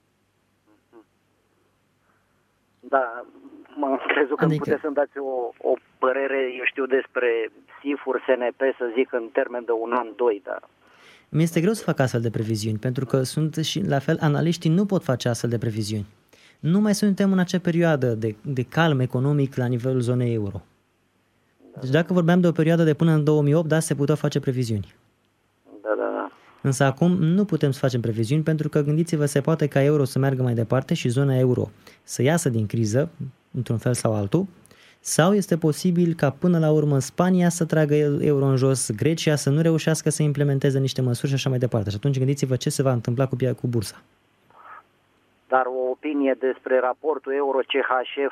Da, m-am crezut că puteți să-mi dați o părere, eu știu, despre SIF-uri, SNP, să zic, în termen de 1 an, 2, dar... Mi este greu să fac astfel de previziuni, pentru că sunt și, la fel, analiștii nu pot face astfel de previziuni. Nu mai suntem în acea perioadă de calm economic la nivelul zonei euro. Deci dacă vorbeam de o perioadă de până în 2008, da, se puteau face previziuni. Da. Însă acum nu putem să facem previziuni, pentru că gândiți-vă, se poate ca euro să meargă mai departe și zona euro să iasă din criză, într-un fel sau altul, sau este posibil ca până la urmă Spania să tragă euro în jos, Grecia să nu reușească să implementeze niște măsuri și așa mai departe. Și atunci gândiți-vă ce se va întâmpla cu bursa. Dar o opinie despre raportul euro-CHF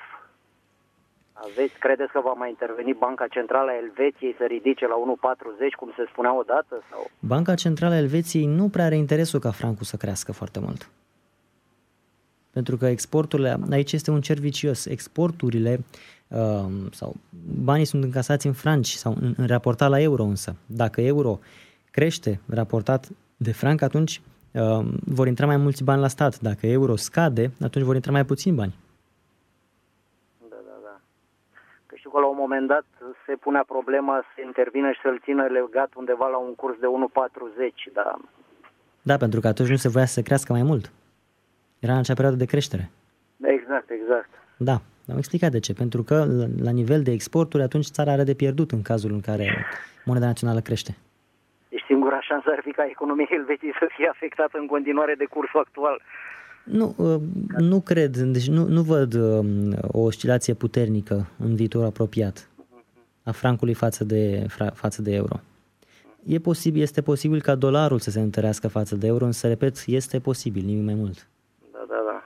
aveți? Credeți că va mai interveni Banca Centrală a Elveției să ridice la 1,40, cum se spunea odată? Sau? Banca Centrală a Elveției nu prea are interesul ca francul să crească foarte mult. Pentru că exporturile, aici este un cerc vicios, exporturile sau banii sunt încasați în franci sau în raportat la euro însă. Dacă euro crește raportat de franc, atunci vor intra mai mulți bani la stat. Dacă euro scade, atunci vor intra mai puțini bani. Da. Că știu că la un moment dat se punea problema să intervină și să-l țină legat undeva la un curs de 1,40, da. Da, pentru că atunci nu se voia să crească mai mult. Era în acea perioadă de creștere. Exact. Da, am explicat de ce. Pentru că la nivel de exporturi atunci țara are de pierdut în cazul în care moneda națională crește. Deci singura șansă ar fi ca economia Elveției să fie afectată în continuare de cursul actual. Nu cred, deci nu văd o oscilație puternică în viitor apropiat a francului față de euro. Este posibil ca dolarul să se întărească față de euro, însă, repet, este posibil, nimic mai mult. Da.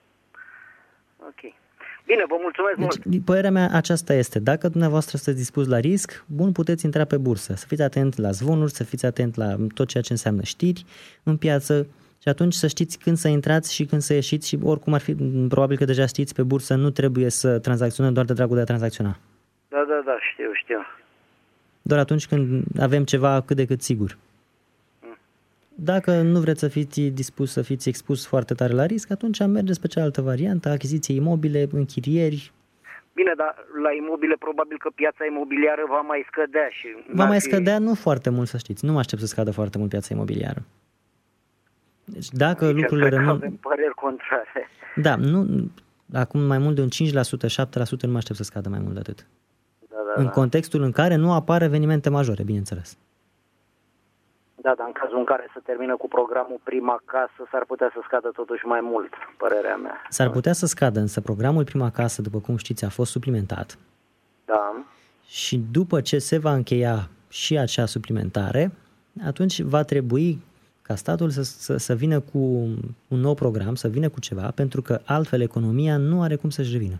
Ok. Bine, vă mulțumesc mult. Părerea mea aceasta este. Dacă dumneavoastră sunteți dispus la risc, puteți intra pe bursă. Să fiți atent la zvonuri, să fiți atent la tot ceea ce înseamnă știri în piață și atunci să știți când să intrați și când să ieșiți și oricum ar fi, probabil că deja știți, pe bursă nu trebuie să tranzacționăm doar de dragul de a tranzacționa. Da, știu. Doar atunci când avem ceva cât de cât sigur. Dacă nu vreți să fiți dispus să fiți expus foarte tare la risc, atunci mergeți pe cealaltă variantă, achiziție imobile, închirieri. Bine, dar la imobile probabil că piața imobiliară va mai scădea. Va mai scădea, nu foarte mult, să știți. Nu mă aștept să scadă foarte mult piața imobiliară. Deci dacă lucrurile rămân... avem păreri contrare. Da, acum mai mult de un 5%, 7% nu mă aștept să scadă mai mult de atât. În contextul în care nu apar evenimente majore, bineînțeles. Da, dar în cazul în care se termină cu programul Prima Casă, s-ar putea să scadă totuși mai mult, părerea mea. S-ar putea să scadă, însă programul Prima Casă, după cum știți, a fost suplimentat. Da. Și după ce se va încheia și acea suplimentare, atunci va trebui ca statul să vină cu un nou program, să vină cu ceva, pentru că altfel economia nu are cum să-și revină.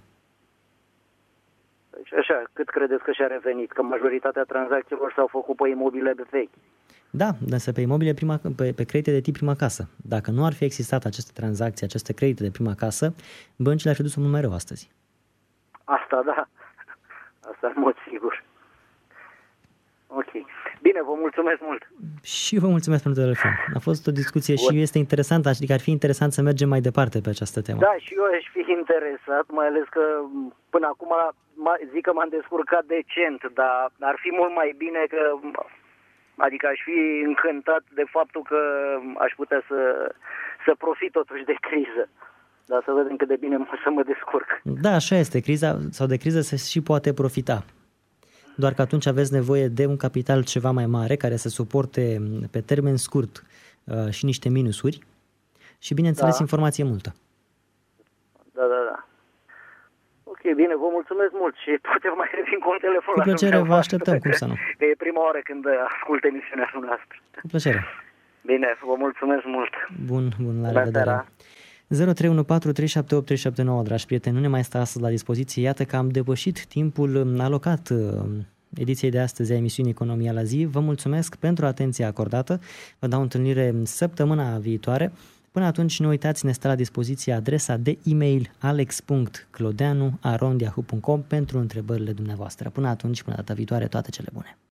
Deci așa, cât credeți că și-a revenit? Că majoritatea tranzacțiilor s-au făcut pe imobile de vechi. Da, însă pe imobile pe credite de tip prima casă. Dacă nu ar fi existat aceste tranzacții, aceste credite de prima casă, băncile ar fi dus mult mai rău astăzi. Asta, da. Asta în mod sigur. Ok. Bine, vă mulțumesc mult. Și vă mulțumesc pentru telefon. A fost o discuție și este interesantă, adică ar fi interesant să mergem mai departe pe această temă. Da, și eu aș fi interesat, mai ales că până acum zic că m-am descurcat decent, dar ar fi mult mai bine că, adică aș fi încântat de faptul că aș putea să profit totuși de criză. Dar să vedem cât de bine să mă descurc. Da, așa este. Criza sau de criză se și poate profita. Doar că atunci aveți nevoie de un capital ceva mai mare care să suporte pe termen scurt și niște minusuri și, bineînțeles, informație multă. Da. Ok, bine, vă mulțumesc mult și poate mai revin cu un telefon. Cu plăcere, vă așteptăm, cum să nu. Că e prima oară când ascult emisiunea noastră. Cu plăcere. Bine, vă mulțumesc mult. Bun, la revedere. 0314378379, dragi prieteni, nu ne mai stă astăzi la dispoziție. Iată că am depășit timpul alocat ediției de astăzi a emisiunii Economia la zi. Vă mulțumesc pentru atenția acordată. Vă dau întâlnire săptămâna viitoare. Până atunci, nu uitați, ne stă la dispoziție adresa de e-mail alex.clodeanu@yahoo.com pentru întrebările dumneavoastră. Până atunci, până data viitoare, toate cele bune!